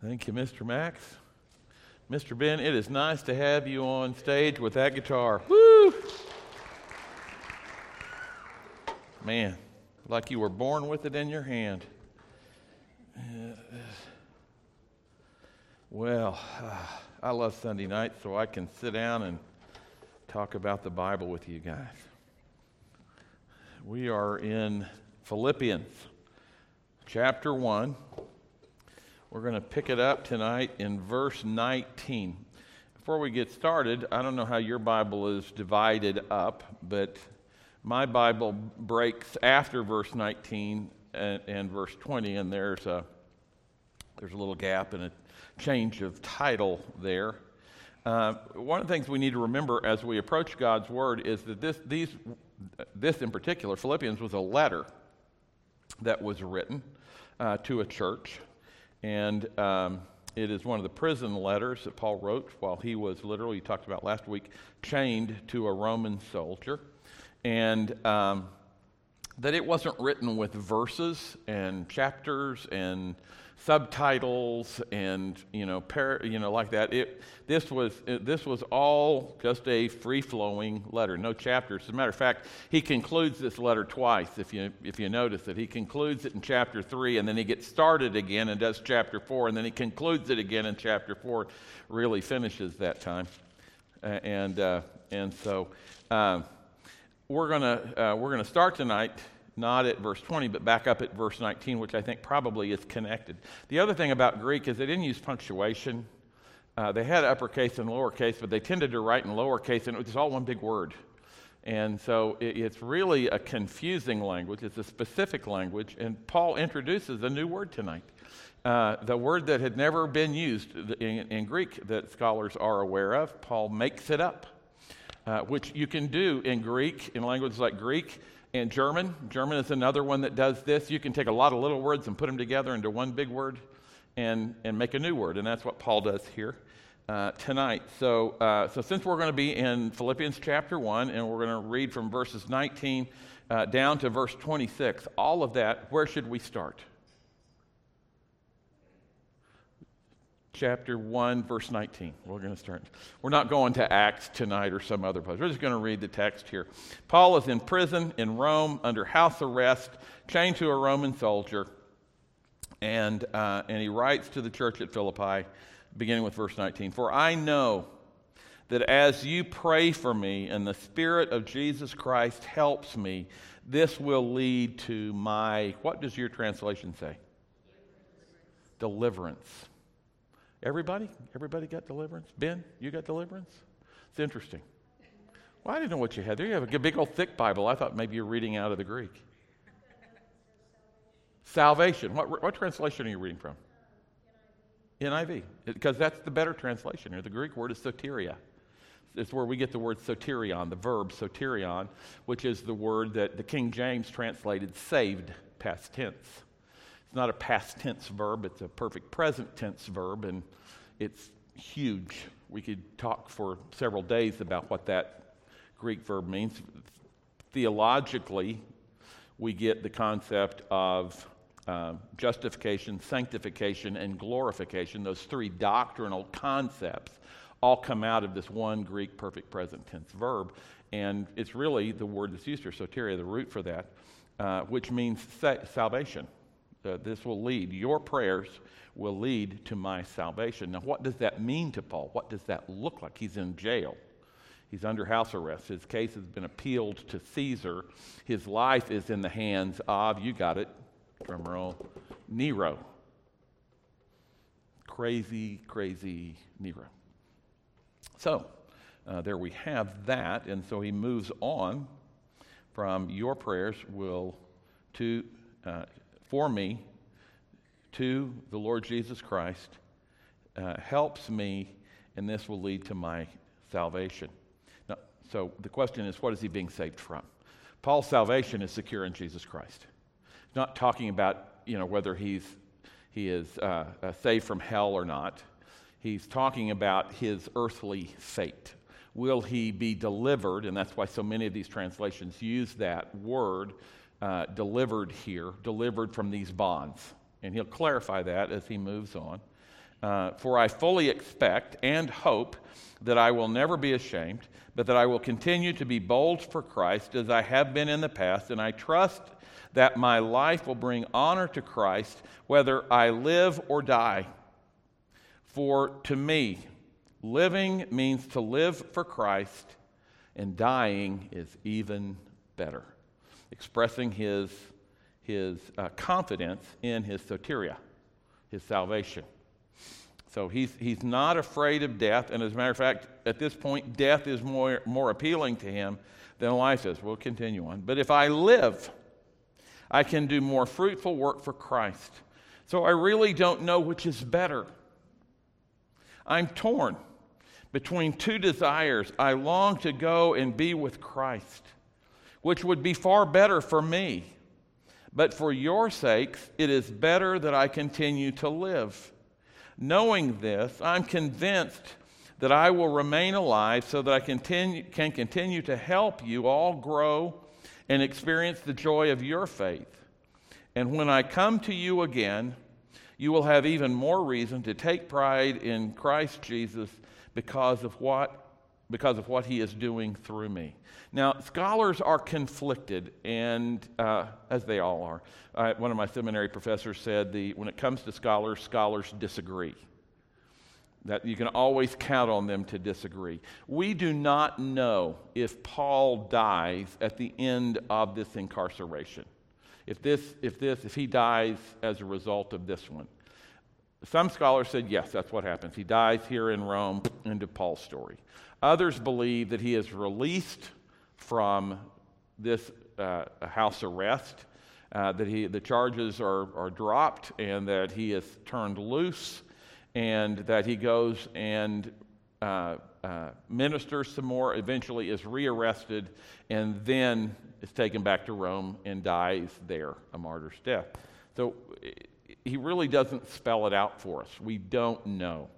Thank you, Mr. Max. Mr. Ben, it is nice to have you on stage with that guitar. Woo! Man, like you were born with it in your hand. Well, I love Sunday night, so I can sit down and talk about the Bible with you guys. We are in Philippians, chapter 1. We're going to pick it up tonight in verse 19. Before we get started, I don't know how your Bible is divided up, but my Bible breaks after verse 19 and verse 20, and there's a little gap and a change of title there. One of the things we need to remember as we approach God's Word is that this in particular, Philippians, was a letter that was written to a church. And it is one of the prison letters that Paul wrote while he was literally, talked about last week, chained to a Roman soldier. And that it wasn't written with verses and chapters and subtitles and like that. This was all just a free-flowing letter, no chapters. As a matter of fact, he concludes this letter twice. If you notice it, he concludes it in chapter 3, and then he gets started again and does chapter 4, and then he concludes it again in chapter 4. Really finishes that time, and so we're gonna start tonight. Not at verse 20, but back up at verse 19, which I think probably is connected. The other thing about Greek is they didn't use punctuation. They had uppercase and lowercase, but they tended to write in lowercase, and it was all one big word. And so it's really a confusing language. It's a specific language, and Paul introduces a new word tonight. The word that had never been used in Greek that scholars are aware of. Paul makes it up, which you can do in Greek, in languages like Greek. And German is another one that does this. You can take a lot of little words and put them together into one big word and make a new word. And that's what Paul does here tonight. So since we're going to be in Philippians chapter 1, and we're going to read from verses 19 down to verse 26, all of that, where should we start? Chapter 1, verse 19. We're going to start. We're not going to Acts tonight or some other place. We're just going to read the text here. Paul is in prison in Rome under house arrest, chained to a Roman soldier, and he writes to the church at Philippi, beginning with verse 19. For I know that as you pray for me and the Spirit of Jesus Christ helps me, this will lead to my, what does your translation say? Deliverance. Everybody got deliverance? Ben, you got deliverance? It's interesting. Well, I didn't know what you had there. You have a big old thick Bible. I thought maybe you're reading out of the Greek. Salvation. What translation are you reading from? NIV. Because that's the better translation here. The Greek word is soteria. It's where we get the word soterion, the verb soterion, which is the word that the King James translated saved, past tense. It's not a past tense verb, it's a perfect present tense verb, and it's huge. We could talk for several days about what that Greek verb means. Theologically, we get the concept of justification, sanctification, and glorification. Those three doctrinal concepts all come out of this one Greek perfect present tense verb, and it's really the word that's used here, soteria, the root for that, which means salvation. This will lead, your prayers will lead to my salvation. Now, what does that mean to Paul? What does that look like? He's in jail. He's under house arrest. His case has been appealed to Caesar. His life is in the hands of, you got it, drum roll, Nero. Crazy, crazy Nero. So, there we have that. And so he moves on from your prayers for me, to the Lord Jesus Christ, helps me, and this will lead to my salvation. Now, so the question is, what is he being saved from? Paul's salvation is secure in Jesus Christ. He's not talking about, whether he is saved from hell or not. He's talking about his earthly fate. Will he be delivered? And that's why so many of these translations use that word, delivered here, delivered from these bonds. And he'll clarify that as he moves on. For I fully expect and hope that I will never be ashamed, but that I will continue to be bold for Christ as I have been in the past, and I trust that my life will bring honor to Christ, whether I live or die. For to me, living means to live for Christ, and dying is even better. Expressing his confidence in his soteria, his salvation. So he's not afraid of death, and as a matter of fact, at this point, death is more appealing to him than life is. We'll continue on. But if I live, I can do more fruitful work for Christ. So I really don't know which is better. I'm torn between two desires. I long to go and be with Christ, which would be far better for me. But for your sakes, it is better that I continue to live. Knowing this, I'm convinced that I will remain alive so that I can continue to help you all grow and experience the joy of your faith. And when I come to you again, you will have even more reason to take pride in Christ Jesus because of what he is doing through me. Now, scholars are conflicted, and as they all are. One of my seminary professors said when it comes to scholars disagree. That you can always count on them to disagree. We do not know if Paul dies at the end of this incarceration. If he dies as a result of this one. Some scholars said, yes, that's what happens. He dies here in Rome, into Paul's story. Others believe that he is released from this house arrest, that the charges are dropped, and that he is turned loose, and that he goes and ministers some more, eventually is rearrested, and then is taken back to Rome and dies there, a martyr's death. So he really doesn't spell it out for us. We don't know.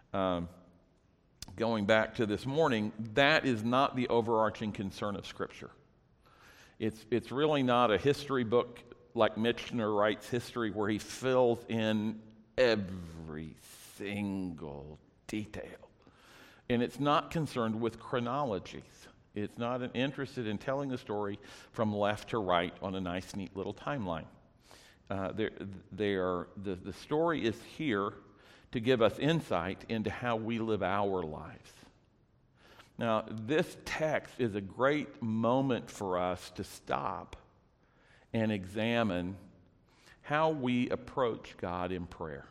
Going back to this morning, that is not the overarching concern of Scripture. It's really not a history book like Michener writes history, where he fills in every single detail. And it's not concerned with chronologies. It's not interested in telling the story from left to right on a nice, neat little timeline. The story is here to give us insight into how we live our lives. Now, this text is a great moment for us to stop and examine how we approach God in prayer.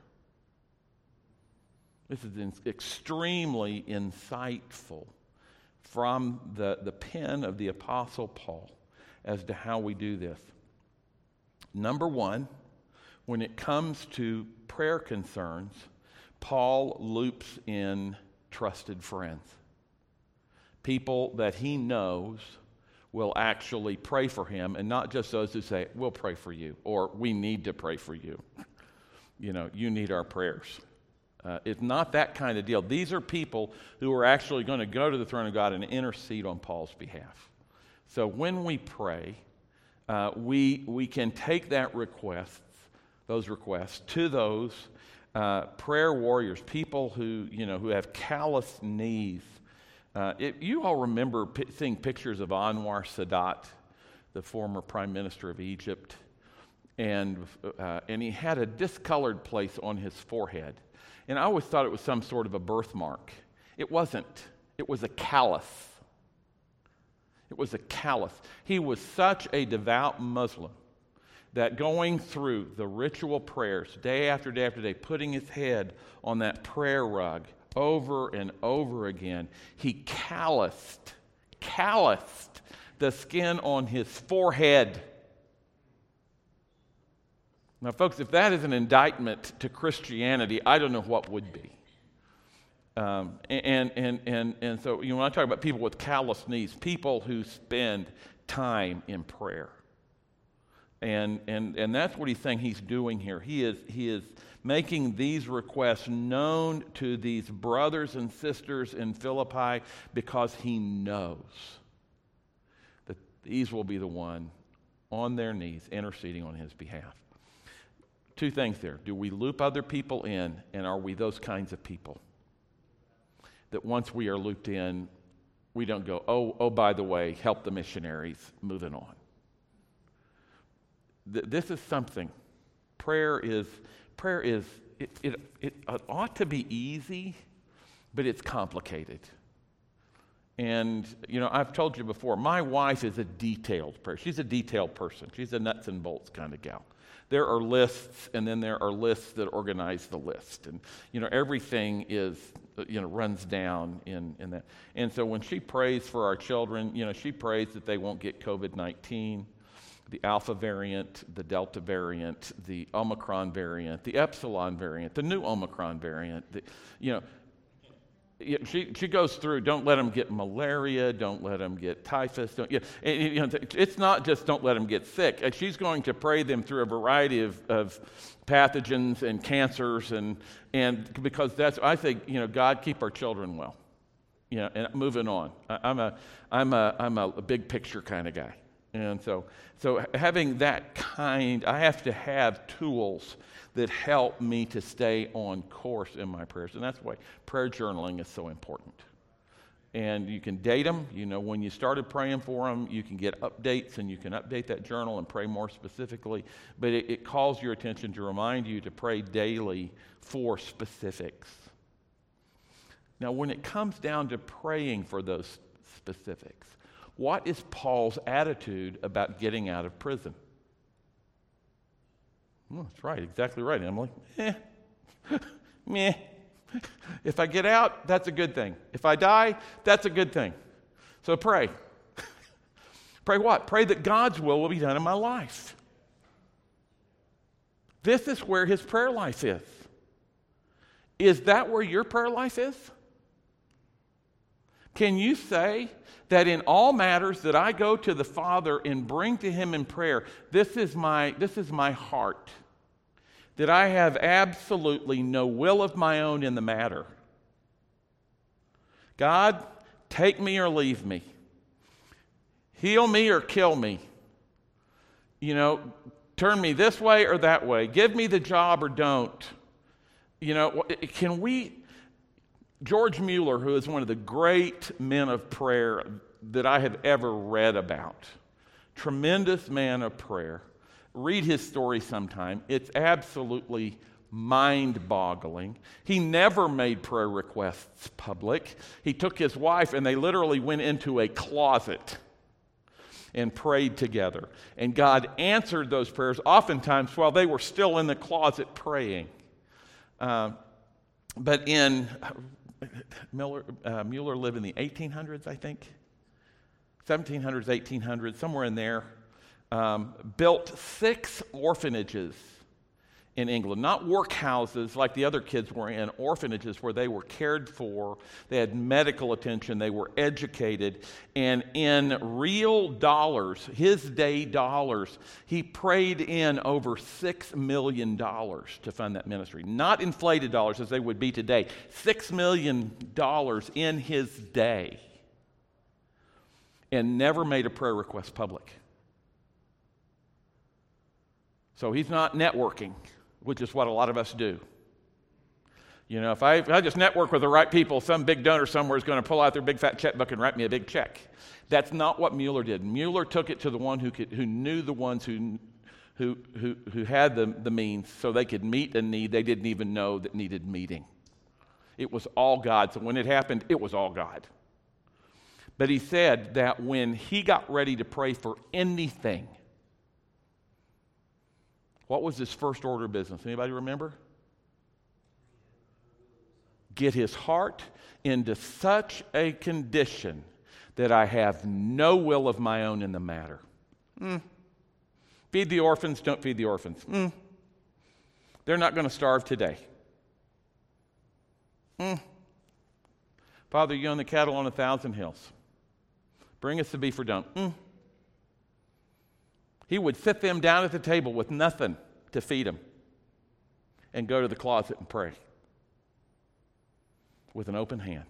This is extremely insightful from the pen of the Apostle Paul as to how we do this. Number one, when it comes to prayer concerns, Paul loops in trusted friends. People that he knows will actually pray for him, and not just those who say, we'll pray for you, or we need to pray for you. You need our prayers. It's not that kind of deal. These are people who are actually going to go to the throne of God and intercede on Paul's behalf. So when we pray, we can take those requests to those prayer warriors, people who have calloused knees. You all remember seeing pictures of Anwar Sadat, the former prime minister of Egypt, and he had a discolored place on his forehead. And I always thought it was some sort of a birthmark. It wasn't. It was a callus. It was a callus. He was such a devout Muslim that going through the ritual prayers day after day after day, putting his head on that prayer rug over and over again, he calloused the skin on his forehead. Now, folks, if that is an indictment to Christianity, I don't know what would be. And so, when I talk about people with calloused knees, people who spend time in prayer. And that's what he's saying he's doing here. He is making these requests known to these brothers and sisters in Philippi because he knows that these will be the one on their knees interceding on his behalf. Two things there. Do we loop other people in, and are we those kinds of people? That once we are looped in, we don't go, oh, by the way, help the missionaries, moving on. This is something. Prayer is, it ought to be easy, but it's complicated. And, I've told you before, my wife is a detailed person. She's a detailed person. She's a nuts and bolts kind of gal. There are lists, and then there are lists that organize the list. And, everything is, runs down in that. And so when she prays for our children, she prays that they won't get COVID-19, the Alpha variant, the Delta variant, the Omicron variant, the Epsilon variant, the new Omicron variant. She goes through, don't let them get malaria, don't let them get typhus. It's not just don't let them get sick. She's going to pray them through a variety of pathogens and cancers, and because I think, God, keep our children well. And moving on. I'm a big picture kind of guy. And so having that I have to have tools that help me to stay on course in my prayers. And that's why prayer journaling is so important. And you can date them. When you started praying for them, you can get updates, and you can update that journal and pray more specifically. But it calls your attention to remind you to pray daily for specifics. Now, when it comes down to praying for those specifics, what is Paul's attitude about getting out of prison? Well, that's right, exactly right, Emily. Meh. If I get out, that's a good thing. If I die, that's a good thing. So pray. Pray what? Pray that God's will be done in my life. This is where his prayer life is. Is that where your prayer life is? Can you say that in all matters that I go to the Father and bring to him in prayer, this is my heart, that I have absolutely no will of my own in the matter? God, take me or leave me. Heal me or kill me. Turn me this way or that way. Give me the job or don't. Can we... George Mueller, who is one of the great men of prayer that I have ever read about, tremendous man of prayer. Read his story sometime. It's absolutely mind-boggling. He never made prayer requests public. He took his wife and they literally went into a closet and prayed together. And God answered those prayers oftentimes while they were still in the closet praying. But Mueller lived in the 1800s, I think. 1700s, 1800s, somewhere in there. Built 6 orphanages in England. Not workhouses like the other kids were in, orphanages where they were cared for, they had medical attention, they were educated. And in real dollars, his day dollars, he prayed in over $6 million to fund that ministry. Not inflated dollars as they would be today. $6 million in his day. And never made a prayer request public. So he's not networking, which is what a lot of us do. If I just network with the right people, some big donor somewhere is going to pull out their big fat checkbook and write me a big check. That's not what Mueller did. Mueller took it to the one who knew the ones who had the means, so they could meet a need they didn't even know that needed meeting. It was all God. So when it happened, it was all God. But he said that when he got ready to pray for anything, what was his first order of business? Anybody remember? Get his heart into such a condition that I have no will of my own in the matter. Feed the orphans, don't feed the orphans. They're not going to starve today. Father, you own the cattle on 1,000 hills. Bring us the beef or don't. He would sit them down at the table with nothing to feed them and go to the closet and pray with an open hand.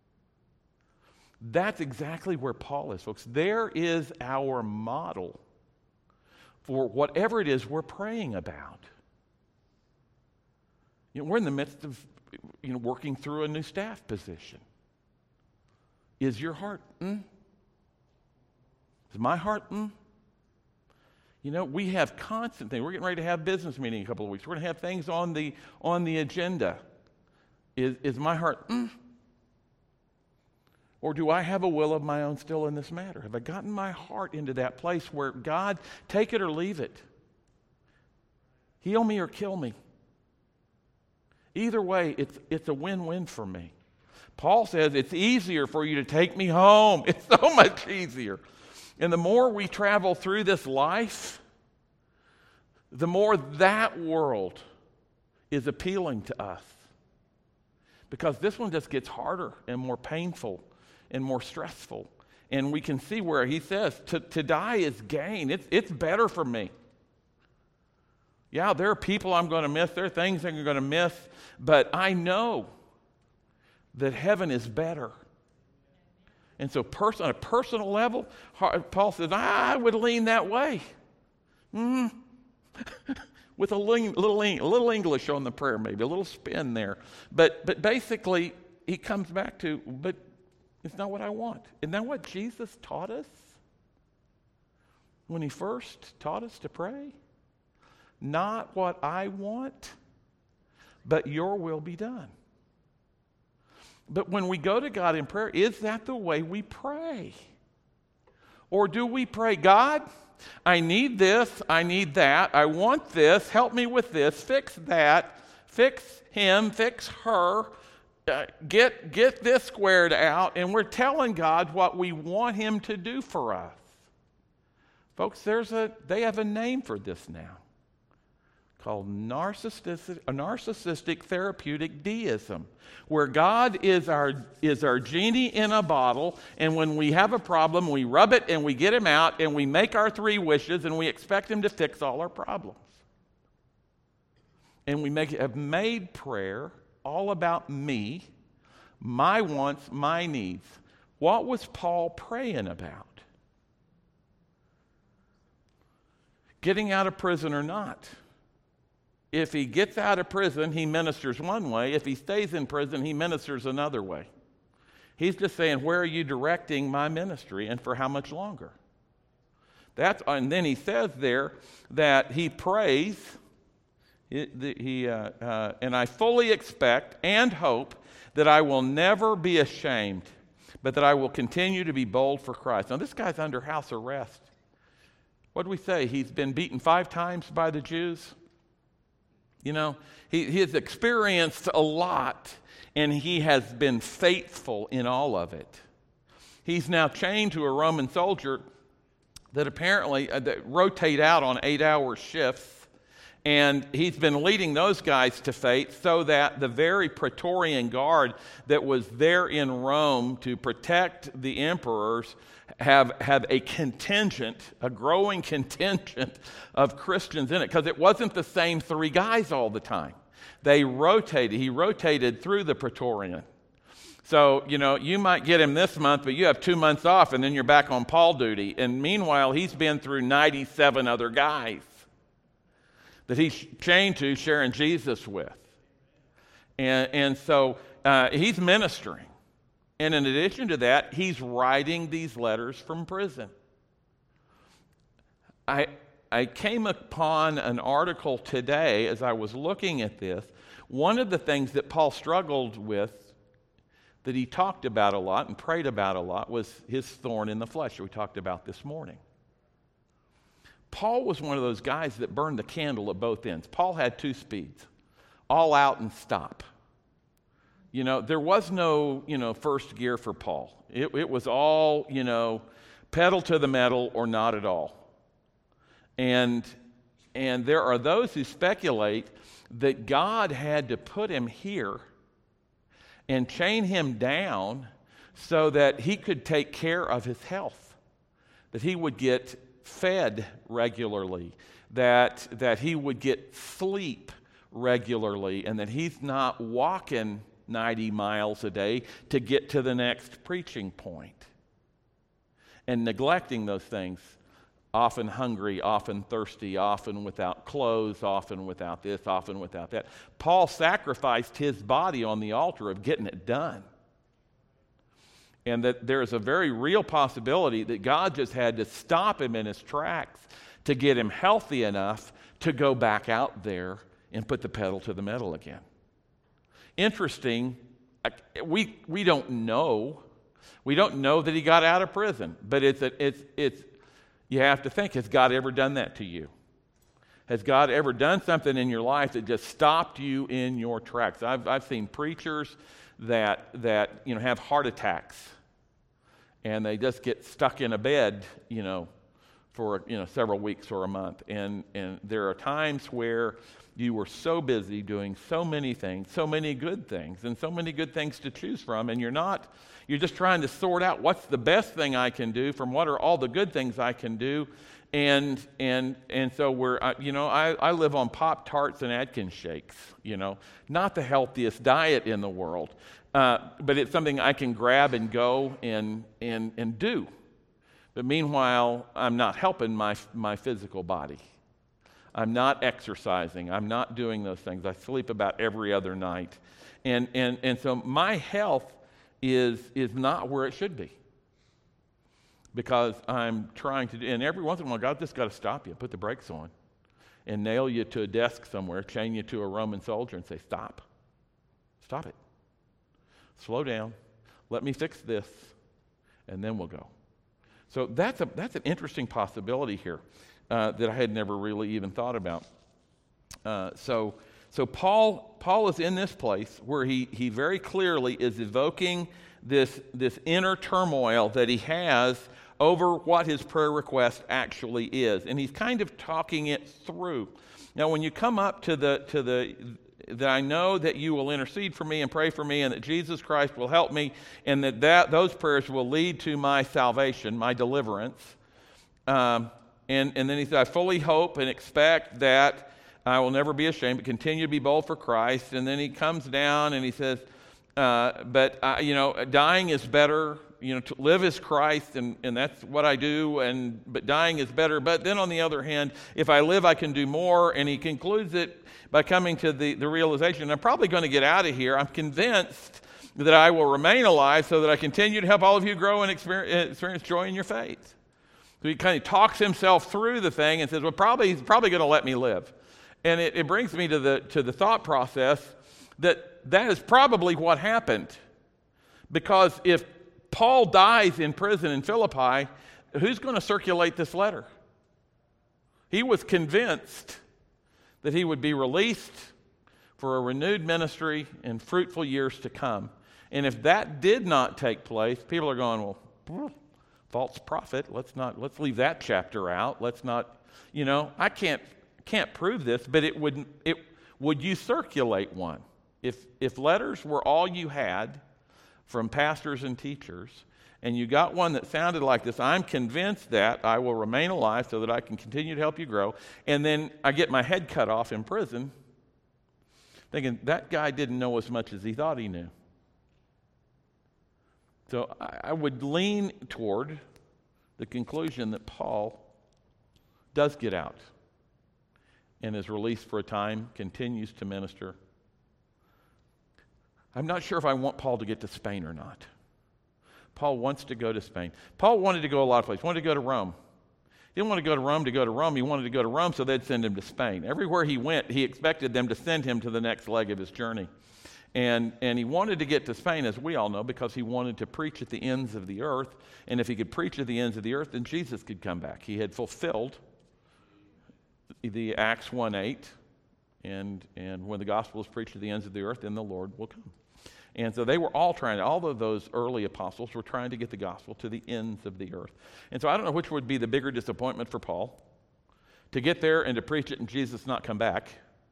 That's exactly where Paul is, folks. There is our model for whatever it is we're praying about. We're in the midst of working through a new staff position. Is your heart? Is my heart? We have constant things. We're getting ready to have business meeting in a couple of weeks. We're going to have things on the agenda. Is my heart? Or do I have a will of my own still in this matter? Have I gotten my heart into that place where God, take it or leave it? Heal me or kill me. Either way, it's a win-win for me. Paul says it's easier for you to take me home. It's so much easier. And the more we travel through this life, the more that world is appealing to us. Because this one just gets harder and more painful and more stressful. And we can see where he says, to die is gain. It's better for me. Yeah, there are people I'm going to miss. There are things I'm going to miss. But I know that heaven is better. And so on a personal level, Paul says, I would lean that way. With a little English on the prayer, maybe, a little spin there. But basically, he comes back to, but it's not what I want. Isn't that what Jesus taught us when he first taught us to pray? Not what I want, but your will be done. But when we go to God in prayer, is that the way we pray? Or do we pray, God, I need this, I need that, I want this, help me with this, fix that, fix him, fix her, get this squared out, and we're telling God what we want him to do for us. Folks, they have a name for this now, called narcissistic therapeutic deism, where God is our genie in a bottle, and when we have a problem, we rub it and we get him out, and we make our 3 wishes, and we expect him to fix all our problems. And we have made prayer all about me, my wants, my needs. What was Paul praying about? Getting out of prison or not? If he gets out of prison, he ministers one way. If he stays in prison, he ministers another way. He's just saying, where are you directing my ministry and for how much longer? And then he says there that he prays, and I fully expect and hope that I will never be ashamed, but that I will continue to be bold for Christ. Now, this guy's under house arrest. What do we say? He's been beaten 5 times by the Jews. He has experienced a lot, and he has been faithful in all of it. He's now chained to a Roman soldier that apparently that rotate out on 8-hour shifts, and he's been leading those guys to faith so that the very Praetorian Guard that was there in Rome to protect the emperors have a growing contingent of Christians in it, because it wasn't the same 3 guys all the time. They rotated. He rotated through the Praetorian. So, you might get him this month, but you have 2 months off, and then you're back on Paul duty. And meanwhile, he's been through 97 other guys that he's chained to, sharing Jesus with. And so he's ministering. And in addition to that, he's writing these letters from prison. I came upon an article today as I was looking at this. One of the things that Paul struggled with, that he talked about a lot and prayed about a lot, was his thorn in the flesh that we talked about this morning. Paul was one of those guys that burned the candle at both ends. Paul had 2 speeds, all out and stop. There was no, first gear for Paul. It was all, pedal to the metal or not at all. And there are those who speculate that God had to put him here and chain him down so that he could take care of his health, that he would get fed regularly, that he would get sleep regularly, and that he's not walking 90 miles a day to get to the next preaching point and neglecting those things. often hungry, often thirsty, often without clothes, often without this, often without that. Paul sacrificed his body on the altar of getting it done. And that there's a very real possibility that God just had to stop him in his tracks to get him healthy enough to go back out there and put the pedal to the metal again. Interesting, we don't know. We don't know that he got out of prison, but it's you have to think, has God ever done that to you? Has God ever done something in your life that just stopped you in your tracks? I've seen preachers that have heart attacks, and they just get stuck in a bed, for several weeks or a month. And there are times where you were so busy doing so many things, so many good things, and so many good things to choose from, and you're just trying to sort out what's the best thing I can do from what are all the good things I can do. And so I live on Pop-Tarts and Atkins shakes, not the healthiest diet in the world, but it's something I can grab and go and do. But meanwhile, I'm not helping my physical body. I'm not exercising. I'm not doing those things. I sleep about every other night. And so my health is not where it should be. Because I'm trying to do, and every once in a while, God just got to stop you, put the brakes on, and nail you to a desk somewhere, chain you to a Roman soldier and say, stop. Stop it. Slow down. Let me fix this, and then we'll go. So that's an interesting possibility here that I had never really even thought about. So Paul is in this place where he very clearly is evoking this inner turmoil that he has over what his prayer request actually is, and he's kind of talking it through. Now, when you come up to the that I know that you will intercede for me and pray for me, and that Jesus Christ will help me, and that those prayers will lead to my salvation, my deliverance. And then he said, I fully hope and expect that I will never be ashamed, but continue to be bold for Christ. And then he comes down and he says, dying is better. To live is Christ, and that's what I do. But dying is better. But then on the other hand, if I live, I can do more. And he concludes it by coming to the realization, I'm probably going to get out of here. I'm convinced that I will remain alive so that I continue to help all of you grow and experience joy in your faith. So he kind of talks himself through the thing and says, well, he's probably going to let me live. And it brings me to the thought process that is probably what happened. Because if Paul dies in prison in Philippi, who's going to circulate this letter? He was convinced that he would be released for a renewed ministry and fruitful years to come. And if that did not take place, people are going, well, false prophet, let's leave that chapter out. Let's not, I can't prove this, but would you circulate one? If letters were all you had from pastors and teachers, and you got one that sounded like this, I'm convinced that I will remain alive so that I can continue to help you grow, and then I get my head cut off in prison, thinking that guy didn't know as much as he thought he knew. So I would lean toward the conclusion that Paul does get out and is released for a time, continues to minister. I'm not sure if I want Paul to get to Spain or not. Paul wants to go to Spain. Paul wanted to go a lot of places. He wanted to go to Rome. He didn't want to go to Rome to go to Rome. He wanted to go to Rome so they'd send him to Spain. Everywhere he went, he expected them to send him to the next leg of his journey. And he wanted to get to Spain, as we all know, because he wanted to preach at the ends of the earth. And if he could preach at the ends of the earth, then Jesus could come back. He had fulfilled the Acts 1:8, and when the gospel is preached to the ends of the earth, then the Lord will come. And so they were all of those early apostles were trying to get the gospel to the ends of the earth. And so I don't know which would be the bigger disappointment for Paul, to get there and to preach it and Jesus not come back,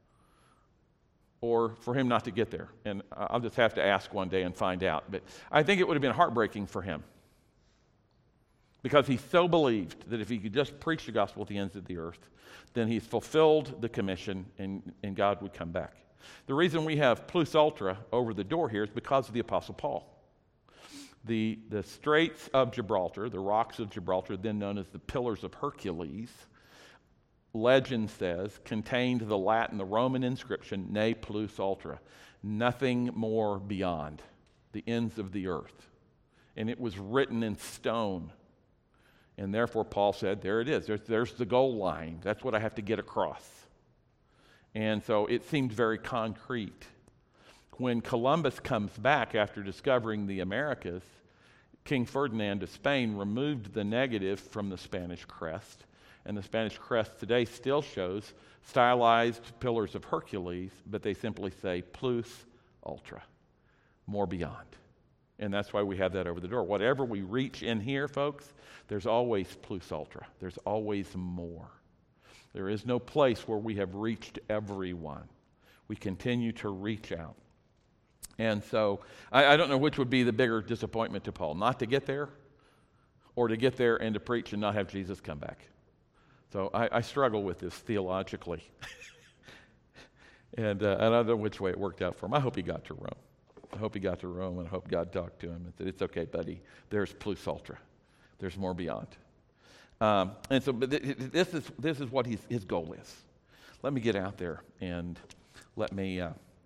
or for him not to get there. And I'll just have to ask one day and find out. But I think it would have been heartbreaking for him, because he so believed that if he could just preach the gospel at the ends of the earth, then he's fulfilled the commission and God would come back. The reason we have plus ultra over the door here is because of the Apostle Paul. The Straits of Gibraltar, the rocks of Gibraltar, then known as the Pillars of Hercules, legend says, contained the Latin, the Roman inscription, Ne plus ultra, nothing more beyond the ends of the earth. And it was written in stone. And therefore, Paul said, there it is. There's the goal line. That's what I have to get across. And so it seemed very concrete. When Columbus comes back after discovering the Americas, King Ferdinand of Spain removed the negative from the Spanish crest. And the Spanish crest today still shows stylized Pillars of Hercules, but they simply say plus ultra, more beyond. And that's why we have that over the door. Whatever we reach in here, folks, there's always plus ultra. There's always more. There is no place where we have reached everyone. We continue to reach out. And so I don't know which would be the bigger disappointment to Paul, not to get there or to get there and to preach and not have Jesus come back. So I struggle with this theologically. And I don't know which way it worked out for him. I hope he got to Rome. I hope he got to Rome, and I hope God talked to him and said, it's okay, buddy. There's plus ultra. There's more beyond. And so but this is what his goal is. Let me get out there and let me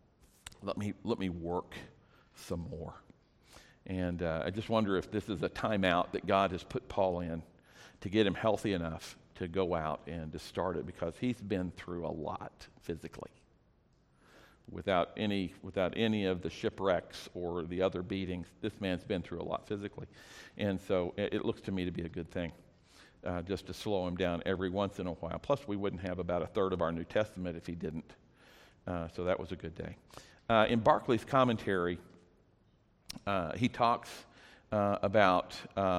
work some more. And I just wonder if this is a timeout that God has put Paul in to get him healthy enough to go out and to start it, because he's been through a lot physically. Without any of the shipwrecks or the other beatings, this man's been through a lot physically. And so it looks to me to be a good thing, just to slow him down every once in a while. Plus, we wouldn't have about a third of our New Testament if he didn't. So that was a good day. In Barclay's commentary, he talks about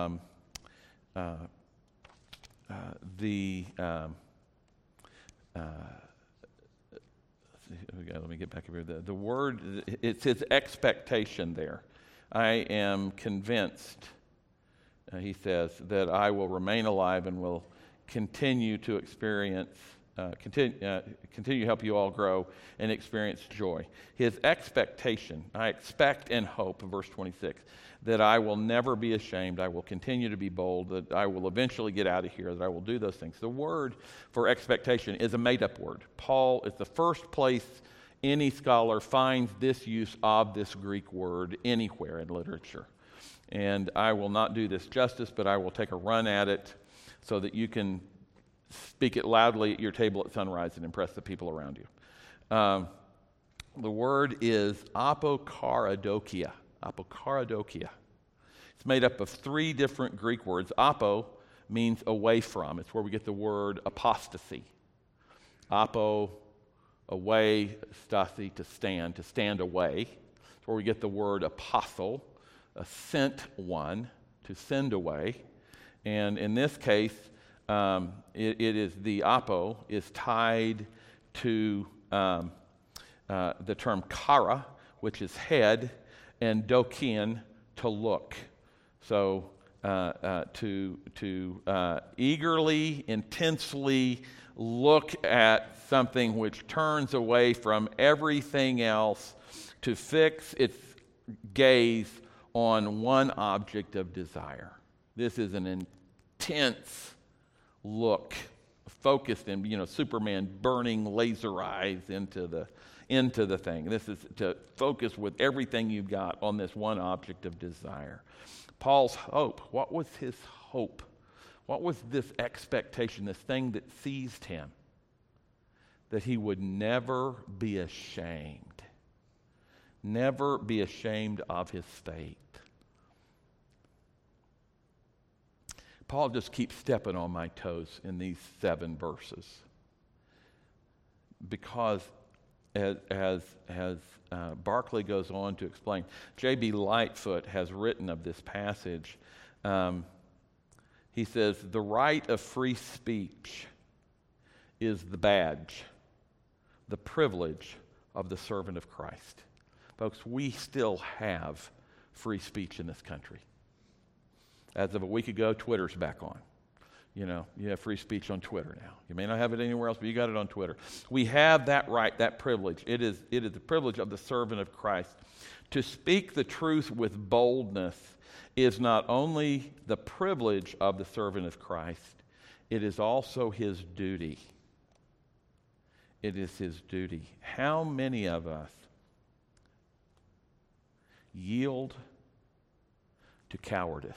let me get back over here. The word, it's his expectation there. I am convinced, he says, that I will remain alive and will continue to experience, continue to help you all grow and experience joy. His expectation, I expect and hope, verse 26, that I will never be ashamed, I will continue to be bold, that I will eventually get out of here, that I will do those things. The word for expectation is a made-up word. Paul is the first place any scholar finds this use of this Greek word anywhere in literature. And I will not do this justice, but I will take a run at it so that you can speak it loudly at your table at sunrise and impress the people around you. The word is apokaradokia. Apokaradokia. It's made up of three different Greek words. Apo means away from. It's where we get the word apostasy. Apo, away, stasi, to stand away. It's where we get the word apostle, a sent one, to send away. And in this case, it is the apo is tied to the term kara, which is head, and dokian, to look. So to eagerly, intensely look at something which turns away from everything else, to fix its gaze on one object of desire. This is an intense look, focused in, Superman burning laser eyes into the thing. This is to focus with everything you've got on this one object of desire. Paul's hope, what was his hope? What was this expectation, this thing that seized him? That he would never be ashamed. Never be ashamed of his faith. Paul just keeps stepping on my toes in these 7 verses. Because as Barclay goes on to explain, J.B. Lightfoot has written of this passage. He says, the right of free speech is the badge, the privilege of the servant of Christ. Folks, we still have free speech in this country. As of a week ago, Twitter's back on. You have free speech on Twitter now. You may not have it anywhere else, but you got it on Twitter. We have that right, that privilege. It is the privilege of the servant of Christ To speak the truth with boldness is not only the privilege of the servant of Christ, it is also his duty. It is his duty. How many of us yield to cowardice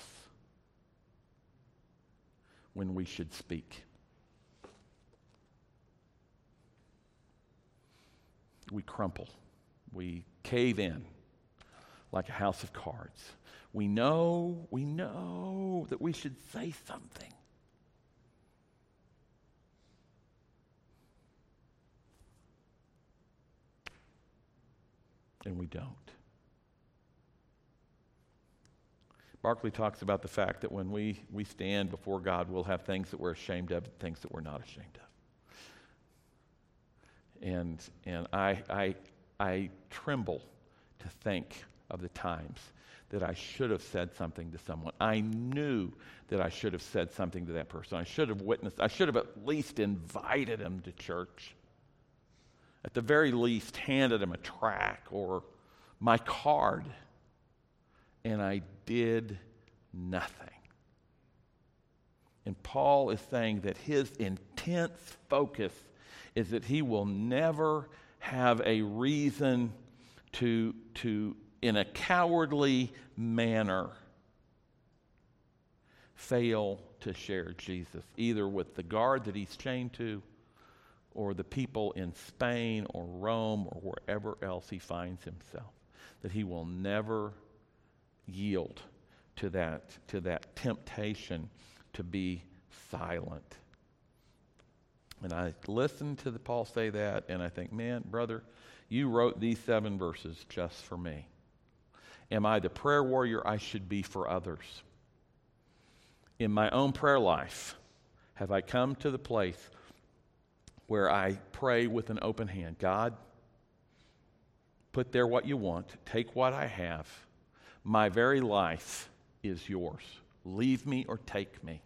when we should speak? We crumple. We cave in like a house of cards. We know that we should say something. And we don't. Barclay talks about the fact that when we stand before God, we'll have things that we're ashamed of, things that we're not ashamed of. And I tremble to think of the times that I should have said something to someone. I knew that I should have said something to that person. I should have witnessed. I should have at least invited him to church. At the very least, handed him a tract or my card. And I did nothing. And Paul is saying that his intense focus is that he will never have a reason to in a cowardly manner, fail to share Jesus, either with the guard that he's chained to, or the people in Spain or Rome or wherever else he finds himself. That he will never yield to that temptation to be silent. And I listen to Paul say that, and I think, man, brother, you wrote these 7 verses just for me. Am I the prayer warrior I should be for others? In my own prayer life, have I come to the place where I pray with an open hand? God, put there what you want. Take what I have. My very life is yours. Leave me or take me.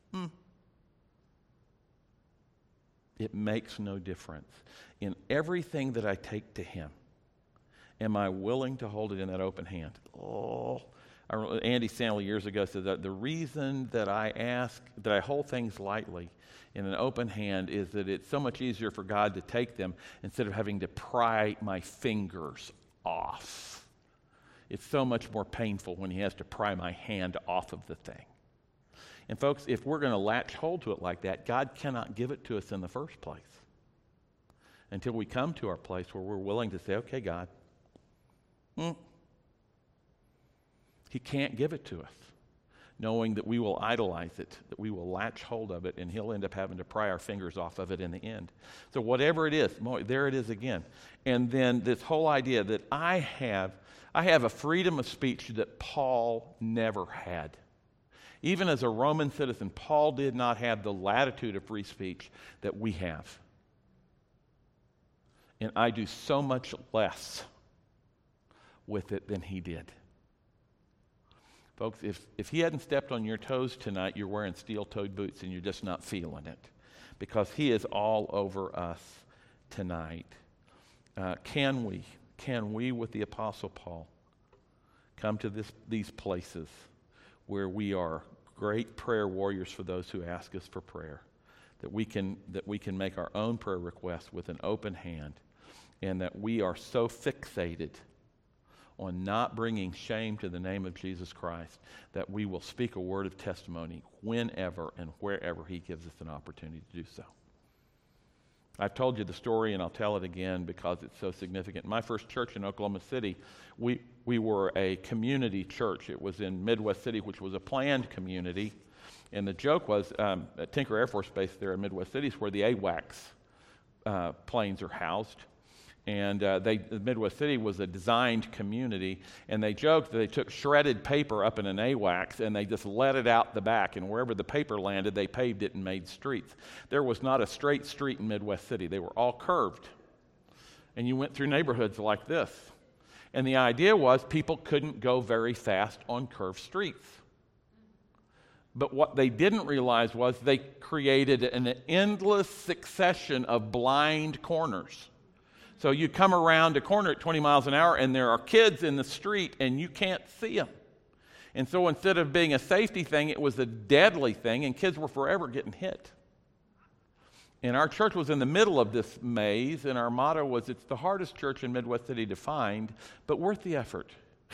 It makes no difference. In everything that I take to him, am I willing to hold it in that open hand? Andy Stanley years ago said that the reason that I hold things lightly in an open hand is that it's so much easier for God to take them instead of having to pry my fingers off. It's so much more painful when he has to pry my hand off of the thing. And folks, if we're going to latch hold to it like that, God cannot give it to us in the first place until we come to our place where we're willing to say, okay, God, he can't give it to us, knowing that we will idolize it, that we will latch hold of it, and he'll end up having to pry our fingers off of it in the end. So whatever it is, there it is again. And then this whole idea that I have a freedom of speech that Paul never had. Even as a Roman citizen, Paul did not have the latitude of free speech that we have. And I do so much less with it than he did. Folks, if he hadn't stepped on your toes tonight, you're wearing steel-toed boots and you're just not feeling it, because he is all over us tonight. Can we, with the Apostle Paul, come to these places where we are great prayer warriors for those who ask us for prayer, that we can make our own prayer requests with an open hand, and that we are so fixated on not bringing shame to the name of Jesus Christ that we will speak a word of testimony whenever and wherever he gives us an opportunity to do so. I've told you the story, and I'll tell it again because it's so significant. My first church in Oklahoma City, we were a community church. It was in Midwest City, which was a planned community. And the joke was at Tinker Air Force Base there in Midwest City is where the AWACS planes are housed. And Midwest City was a designed community, and they joked that they took shredded paper up in an AWACS and they just let it out the back, and wherever the paper landed, they paved it and made streets. There was not a straight street in Midwest City. They were all curved. And you went through neighborhoods like this. And the idea was people couldn't go very fast on curved streets. But what they didn't realize was they created an endless succession of blind corners. So you come around a corner at 20 miles an hour, and there are kids in the street, and you can't see them. And so instead of being a safety thing, it was a deadly thing, and kids were forever getting hit. And our church was in the middle of this maze, and our motto was, it's the hardest church in Midwest City to find, but worth the effort.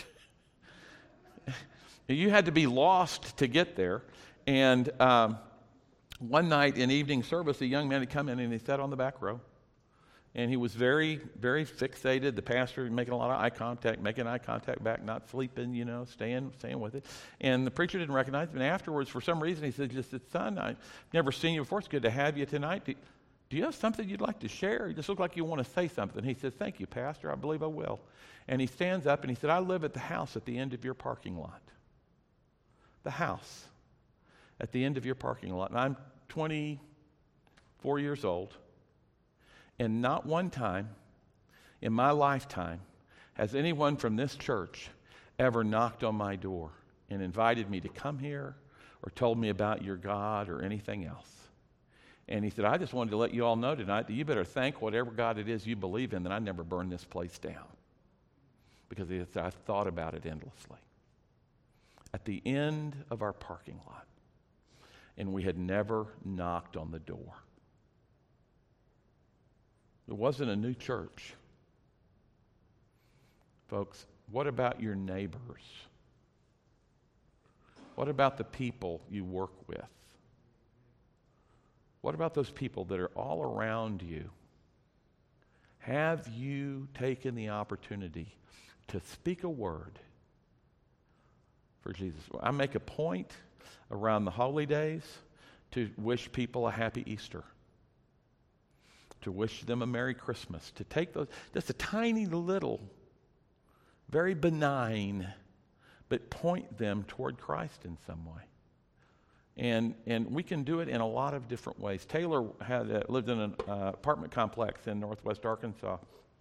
You had to be lost to get there. And one night in evening service, a young man had come in, and he sat on the back row. And he was very, very fixated. The pastor making a lot of eye contact, making eye contact back, not sleeping, staying with it. And the preacher didn't recognize him. And afterwards, for some reason, he said, son, I've never seen you before. It's good to have you tonight. Do you have something you'd like to share? You just look like you want to say something. He says, thank you, Pastor. I believe I will. And he stands up and he said, I live at the house at the end of your parking lot. The house at the end of your parking lot. And I'm 24 years old. And not one time in my lifetime has anyone from this church ever knocked on my door and invited me to come here or told me about your God or anything else. And he said, I just wanted to let you all know tonight that you better thank whatever God it is you believe in that I never burned this place down. Because I thought about it endlessly. At the end of our parking lot. And we had never knocked on the door. It wasn't a new church. Folks, what about your neighbors? What about the people you work with? What about those people that are all around you? Have you taken the opportunity to speak a word for Jesus? I make a point around the holy days to wish people a happy Easter. To wish them a Merry Christmas, to take those, just a tiny little, very benign, but point them toward Christ in some way. And we can do it in a lot of different ways. Taylor had lived in an apartment complex in northwest Arkansas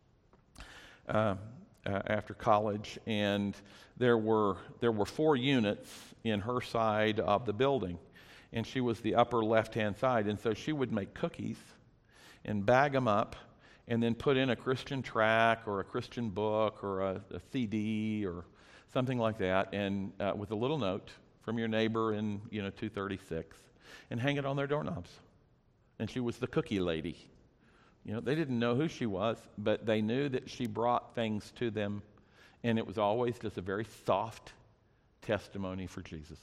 after college, and there were 4 units in her side of the building, and she was the upper left-hand side, and so she would make cookies and bag them up, and then put in a Christian track or a Christian book or a CD or something like that, and with a little note from your neighbor in 236, and hang it on their doorknobs. And she was the cookie lady. They didn't know who she was, but they knew that she brought things to them, and it was always just a very soft testimony for Jesus.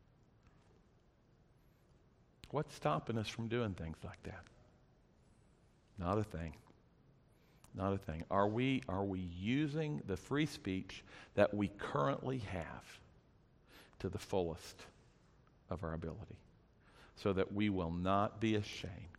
What's stopping us from doing things like that? Not a thing. Not a thing. Are we using the free speech that we currently have to the fullest of our ability so that we will not be ashamed